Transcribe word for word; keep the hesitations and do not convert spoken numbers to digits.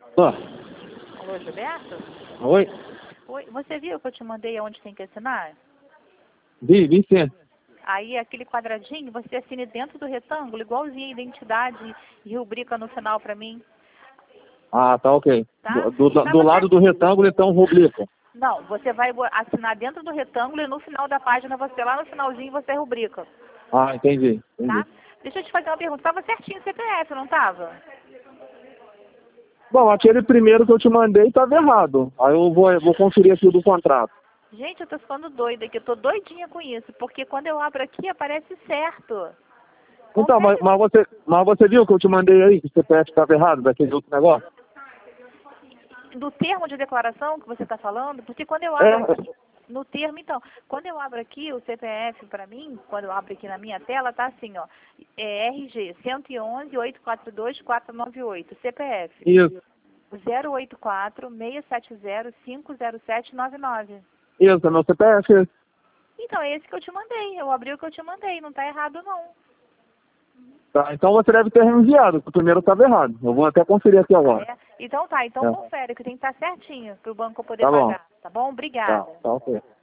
Ó, Alô, Gilberto? oi? Oi, você viu que eu te mandei aonde tem que assinar? Vi, vi sim. Aí aquele quadradinho, você assine dentro do retângulo, igualzinho a identidade e rubrica no final pra mim, Ah, tá ok. tá? Do, do, Tá do lado do certinho. retângulo, então, rubrica. Não, você vai bo- assinar dentro do retângulo e no final da página, você lá no finalzinho, você rubrica, Ah, entendi, tá? entendi. Deixa eu te fazer uma pergunta. Tava certinho o C P F, não tava? Bom, aquele primeiro que eu te mandei estava errado. Aí eu vou, eu vou conferir aqui o do contrato. Gente, eu tô ficando doida aqui, eu tô doidinha com isso, porque quando eu abro aqui aparece certo. Então, mas, Confere mas, você, mas você viu que eu te mandei aí, que o C P F estava errado, daquele outro negócio? do termo de declaração que você está falando, porque quando eu É, abro aqui, no termo, então, quando eu abro aqui o C P F para mim, quando eu abro aqui na minha tela, tá assim, ó, é R G cento e onze, oitocentos e quarenta e dois, quatrocentos e noventa e oito, C P F isso, zero oito quatro, seis sete zero, cinco zero sete nove nove. isso, é meu C P F. Então, é esse que eu te mandei, eu abri o que eu te mandei, não tá errado não. Tá, então você deve ter reenviado, que o primeiro estava errado. Eu vou até conferir aqui Ah, agora. é? Então tá, então É, confere que tem que estar certinho para o banco poder tá bom, pagar, tá bom? tá, Obrigada. tá ok.